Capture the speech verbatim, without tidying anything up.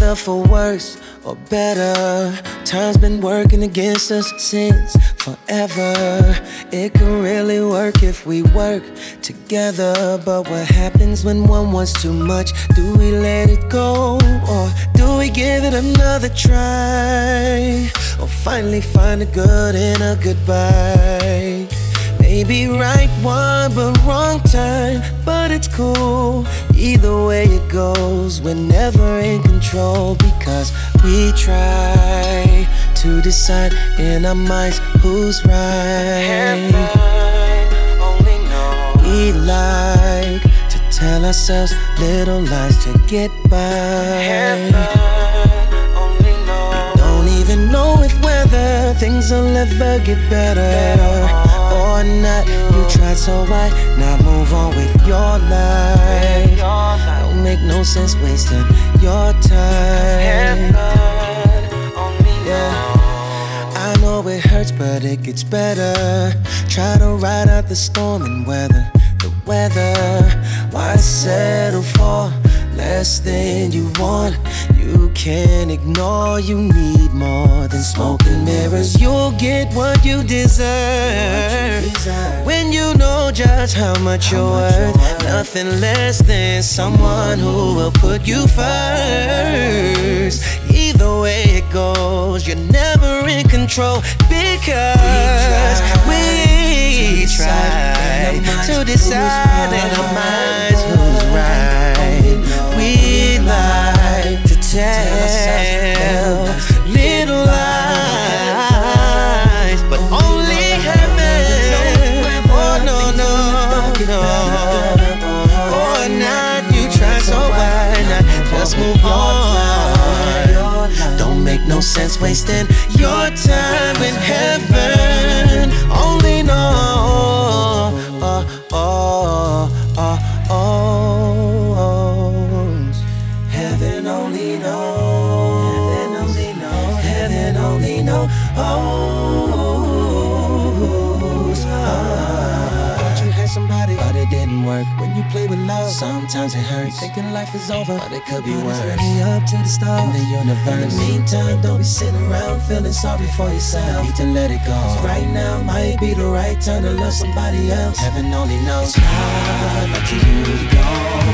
Whether for worse or better, time's been working against us since forever. It could really work if we work together. But what happens when one wants too much? Do we let it go, or do we give it another try? Or finally find the good in a goodbye? Maybe right one, but wrong time, but it's cool. Either way it goes, we're never in control, because we try to decide in our minds who's right. Heaven only knows. We like to tell ourselves little lies to get by. Heaven only knows. We don't even know if whether things will ever get better or not. You tried, so why not move on with your life? Don't make no sense wasting your time. Yeah, I know it hurts, but it gets better. Try to ride out the storm and weather the weather. Why settle for less than you want? You can't ignore, you need more than smoke and mirrors. You'll get what you deserve when you know just how much you're worth. Nothing less than someone who will put you first. Either way it goes, you're never in control, because we try to decide in our minds who's right. We like to tell little lies, but only heaven. Oh no, no, no. Or not, you try, so why not just move on? Don't make no sense wasting your time when heaven only knows. Oh, oh, oh, oh. Heaven only knows. Heaven only knows. Heaven only knows. Oh, thought you had somebody, but it didn't work. When you play with love, sometimes it hurts. Thinking life is over, but it could be worse. Ready up to the stars in the universe. In the meantime, don't be sitting around feeling sorry for yourself. Need to let it go. 'Cause right now might be the right time to love somebody else. Heaven only knows. It's hard up to you to go.